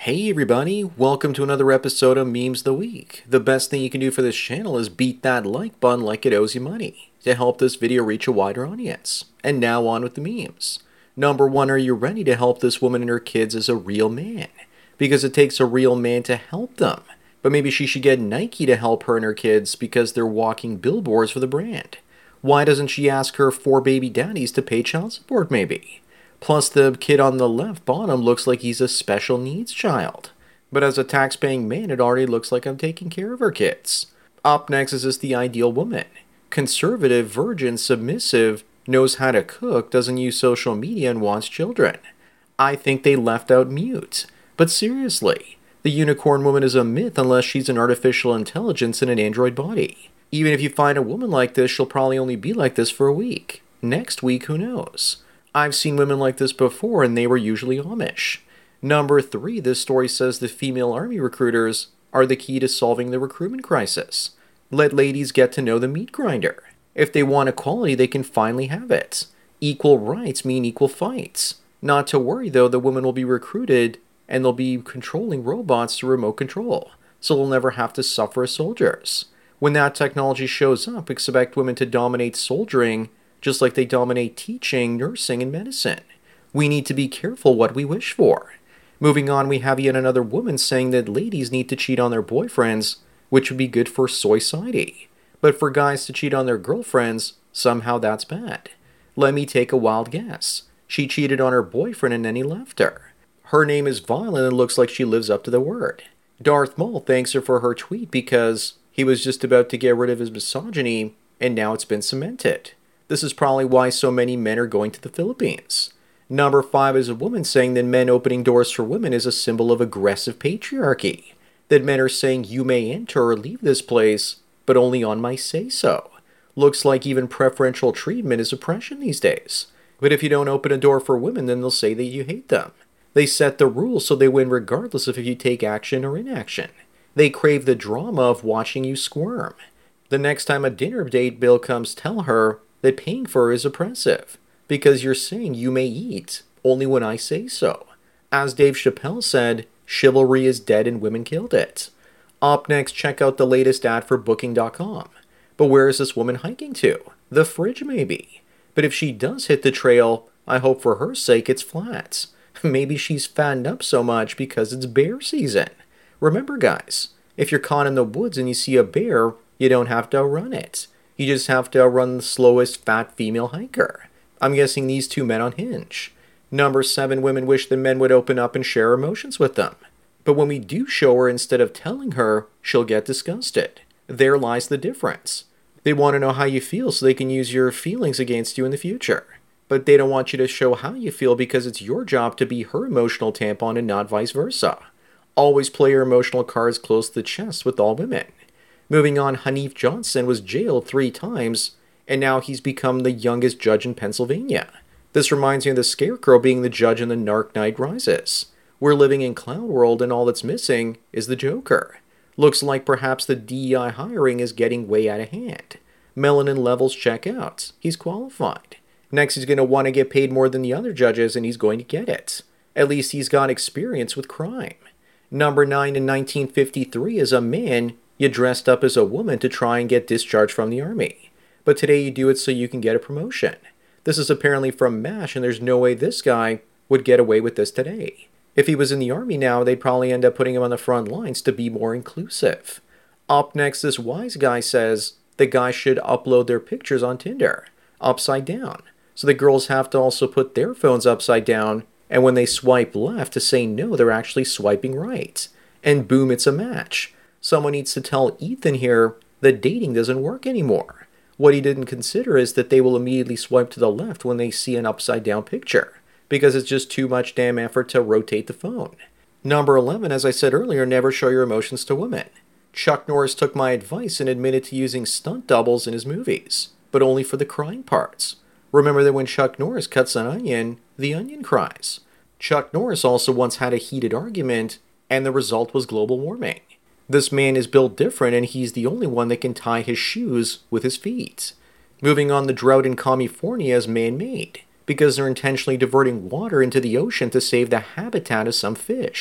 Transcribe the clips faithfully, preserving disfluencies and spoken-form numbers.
Hey everybody, welcome to another episode of Memes the Week. The best thing you can do for this channel is beat that like button like it owes you money to help this video reach a wider audience. And now on with the memes. Number one, are you ready to help this woman and her kids as a real man? Because it takes a real man to help them. But maybe she should get Nike to help her and her kids because they're walking billboards for the brand. Why doesn't she ask her four baby daddies to pay child support maybe? Plus, the kid on the left bottom looks like he's a special needs child. But as a tax-paying man, it already looks like I'm taking care of her kids. Up next is this the ideal woman. Conservative, virgin, submissive, knows how to cook, doesn't use social media, and wants children. I think they left out mute. But seriously, the unicorn woman is a myth unless she's an artificial intelligence in an android body. Even if you find a woman like this, she'll probably only be like this for a week. Next week, who knows? I've seen women like this before, and they were usually Amish. Number three, this story says the female army recruiters are the key to solving the recruitment crisis. Let ladies get to know the meat grinder. If they want equality, they can finally have it. Equal rights mean equal fights. Not to worry, though, the women will be recruited, and they'll be controlling robots through remote control, so they'll never have to suffer as soldiers. When that technology shows up, expect women to dominate soldiering, just like they dominate teaching, nursing, and medicine. We need to be careful what we wish for. Moving on, we have yet another woman saying that ladies need to cheat on their boyfriends, which would be good for society. But for guys to cheat on their girlfriends, somehow that's bad. Let me take a wild guess. She cheated on her boyfriend and then he left her. Her name is Violet and it looks like she lives up to the word. Darth Maul thanks her for her tweet because he was just about to get rid of his misogyny, and now it's been cemented. This is probably why so many men are going to the Philippines. Number five is a woman saying that men opening doors for women is a symbol of aggressive patriarchy. That men are saying you may enter or leave this place, but only on my say-so. Looks like even preferential treatment is oppression these days. But if you don't open a door for women, then they'll say that you hate them. They set the rules so they win regardless of if you take action or inaction. They crave the drama of watching you squirm. The next time a dinner date bill comes, tell her that paying for her is oppressive, because you're saying you may eat only when I say so. As Dave Chappelle said, chivalry is dead and women killed it. Up next, check out the latest ad for booking dot com. But where is this woman hiking to? The fridge maybe. But if she does hit the trail, I hope for her sake it's flats. Maybe she's fattened up so much because it's bear season. Remember guys, if you're caught in the woods and you see a bear, you don't have to outrun it. You just have to outrun the slowest fat female hiker. I'm guessing these two men on Hinge. Number seven, women wish the men would open up and share emotions with them. But when we do show her instead of telling her, she'll get disgusted. There lies the difference. They want to know how you feel so they can use your feelings against you in the future. But they don't want you to show how you feel because it's your job to be her emotional tampon and not vice versa. Always play your emotional cards close to the chest with all women. Moving on, Hanif Johnson was jailed three times, and now he's become the youngest judge in Pennsylvania. This reminds me of the Scarecrow being the judge in The Dark Knight Rises. We're living in Clown World, and all that's missing is the Joker. Looks like perhaps the D E I hiring is getting way out of hand. Melanin levels check out. He's qualified. Next, he's going to want to get paid more than the other judges, and he's going to get it. At least he's got experience with crime. Number nine, in nineteen fifty-three, as a man, you dressed up as a woman to try and get discharged from the army. But today you do it so you can get a promotion. This is apparently from MASH, and there's no way this guy would get away with this today. If he was in the army now, they'd probably end up putting him on the front lines to be more inclusive. Up next, this wise guy says the guys should upload their pictures on Tinder, upside down. So the girls have to also put their phones upside down, and when they swipe left to say no, they're actually swiping right. And boom, it's a match. Someone needs to tell Ethan here that dating doesn't work anymore. What he didn't consider is that they will immediately swipe to the left when they see an upside down picture, because it's just too much damn effort to rotate the phone. Number eleven, as I said earlier, never show your emotions to women. Chuck Norris took my advice and admitted to using stunt doubles in his movies, but only for the crying parts. Remember that when Chuck Norris cuts an onion, the onion cries. Chuck Norris also once had a heated argument, and the result was global warming. This man is built different, and he's the only one that can tie his shoes with his feet. Moving on, the drought in California is man-made, because they're intentionally diverting water into the ocean to save the habitat of some fish.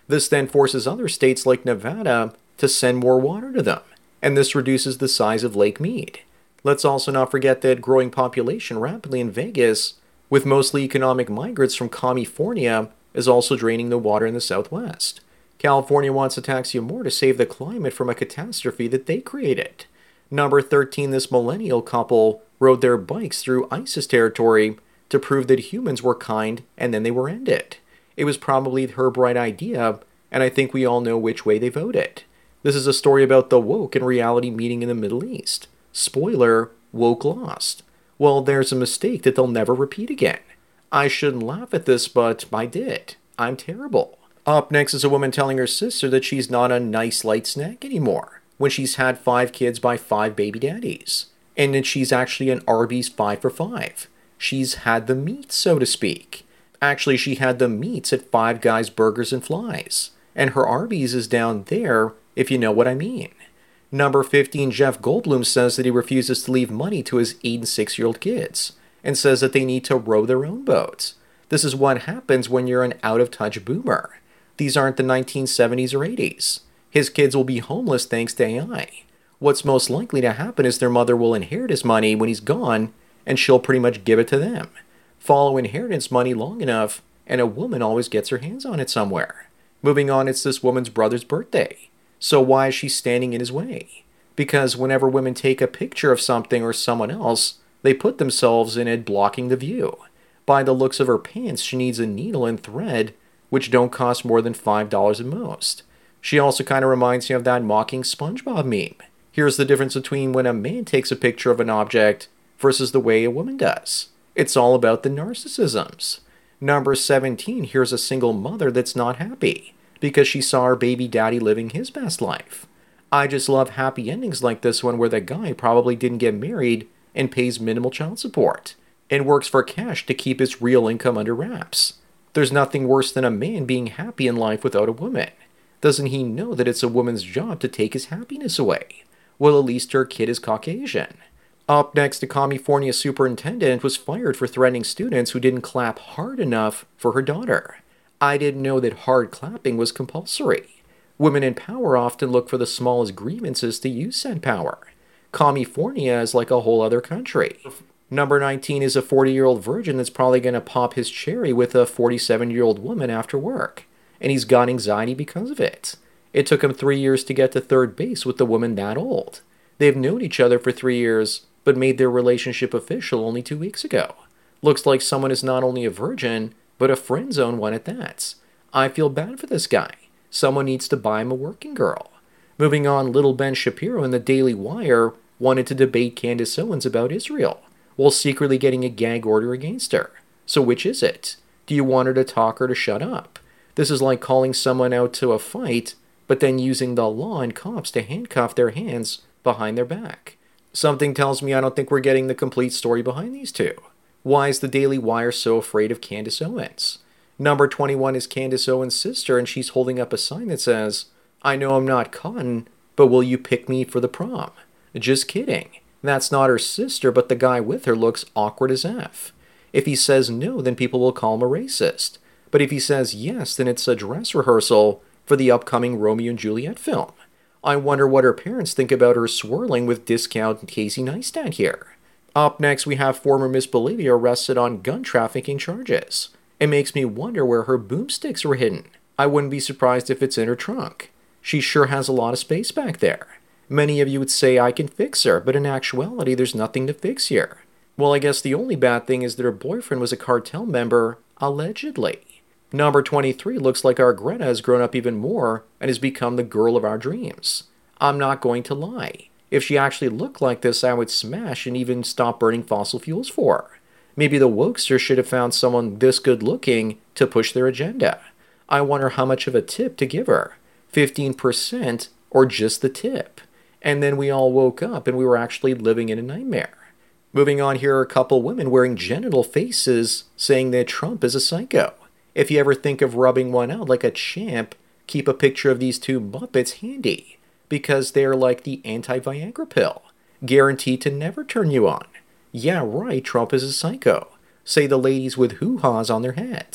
This then forces other states like Nevada to send more water to them, and this reduces the size of Lake Mead. Let's also not forget that growing population rapidly in Vegas, with mostly economic migrants from California, is also draining the water in the Southwest. California wants to tax you more to save the climate from a catastrophe that they created. Number thirteen, this millennial couple rode their bikes through ISIS territory to prove that humans were kind and then they were ended. It was probably her bright idea, and I think we all know which way they voted. This is a story about the woke and reality meeting in the Middle East. Spoiler, woke lost. Well, there's a mistake that they'll never repeat again. I shouldn't laugh at this, but I did. I'm terrible. Up next is a woman telling her sister that she's not a nice light snack anymore, when she's had five kids by five baby daddies, and that she's actually an Arby's five for five. She's had the meat, so to speak. Actually, she had the meats at Five Guys Burgers and Flies, and her Arby's is down there, if you know what I mean. Number fifteen, Jeff Goldblum says that he refuses to leave money to his eight and six-year-old kids, and says that they need to row their own boats. This is what happens when you're an out-of-touch boomer. These aren't the nineteen seventies or eighties. His kids will be homeless thanks to A I. What's most likely to happen is their mother will inherit his money when he's gone, and she'll pretty much give it to them. Follow inheritance money long enough, and a woman always gets her hands on it somewhere. Moving on, it's this woman's brother's birthday. So why is she standing in his way? Because whenever women take a picture of something or someone else, they put themselves in it, blocking the view. By the looks of her pants, she needs a needle and thread, which don't cost more than five dollars at most. She also kind of reminds me of that mocking SpongeBob meme. Here's the difference between when a man takes a picture of an object versus the way a woman does. It's all about the narcissisms. Number seventeen, here's a single mother that's not happy because she saw her baby daddy living his best life. I just love happy endings like this one where the guy probably didn't get married and pays minimal child support and works for cash to keep his real income under wraps. There's nothing worse than a man being happy in life without a woman. Doesn't he know that it's a woman's job to take his happiness away? Well, at least her kid is Caucasian. Up next, a California superintendent was fired for threatening students who didn't clap hard enough for her daughter. I didn't know that hard clapping was compulsory. Women in power often look for the smallest grievances to use said power. California is like a whole other country. Number nineteen is a forty-year-old virgin that's probably going to pop his cherry with a forty-seven-year-old woman after work, and he's got anxiety because of it. It took him three years to get to third base with the woman that old. They've known each other for three years, but made their relationship official only two weeks ago. Looks like someone is not only a virgin, but a friend zone one at that. I feel bad for this guy. Someone needs to buy him a working girl. Moving on, little Ben Shapiro in the Daily Wire wanted to debate Candace Owens about Israel, while secretly getting a gag order against her. So which is it? Do you want her to talk or to shut up? This is like calling someone out to a fight, but then using the law and cops to handcuff their hands behind their back. Something tells me I don't think we're getting the complete story behind these two. Why is the Daily Wire so afraid of Candace Owens? Number twenty-one is Candace Owens' sister, and she's holding up a sign that says, "I know I'm not cotton, but will you pick me for the prom?" Just kidding. That's not her sister, but the guy with her looks awkward as F. If he says no, then people will call him a racist. But if he says yes, then it's a dress rehearsal for the upcoming Romeo and Juliet film. I wonder what her parents think about her swirling with discount Casey Neistat here. Up next, we have former Miss Bolivia arrested on gun trafficking charges. It makes me wonder where her boomsticks were hidden. I wouldn't be surprised if it's in her trunk. She sure has a lot of space back there. Many of you would say I can fix her, but in actuality, there's nothing to fix here. Well, I guess the only bad thing is that her boyfriend was a cartel member, allegedly. Number twenty-three looks like our Greta has grown up even more and has become the girl of our dreams. I'm not going to lie. If she actually looked like this, I would smash and even stop burning fossil fuels for her. Maybe the wokesters should have found someone this good looking to push their agenda. I wonder how much of a tip to give her. fifteen percent or just the tip. And then we all woke up and we were actually living in a nightmare. Moving on, here are a couple women wearing genital faces saying that Trump is a psycho. If you ever think of rubbing one out like a champ, keep a picture of these two Muppets handy, because they're like the anti-Viagra pill, guaranteed to never turn you on. Yeah, right, Trump is a psycho, say the ladies with hoo-haws on their heads.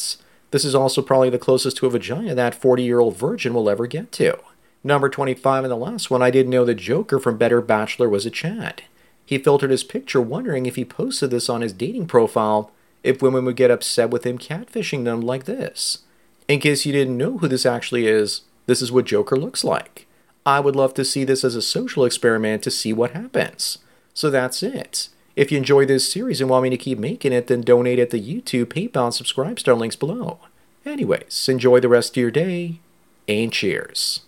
This is also probably the closest to a vagina that forty-year-old virgin will ever get to. Number twenty-five and the last one, I didn't know the Joker from Better Bachelor was a Chad. He filtered his picture wondering if he posted this on his dating profile, if women would get upset with him catfishing them like this. In case you didn't know who this actually is, this is what Joker looks like. I would love to see this as a social experiment to see what happens. So that's it. If you enjoy this series and want me to keep making it, then donate at the YouTube, PayPal, and Subscribe Star links below. Anyways, enjoy the rest of your day, and cheers.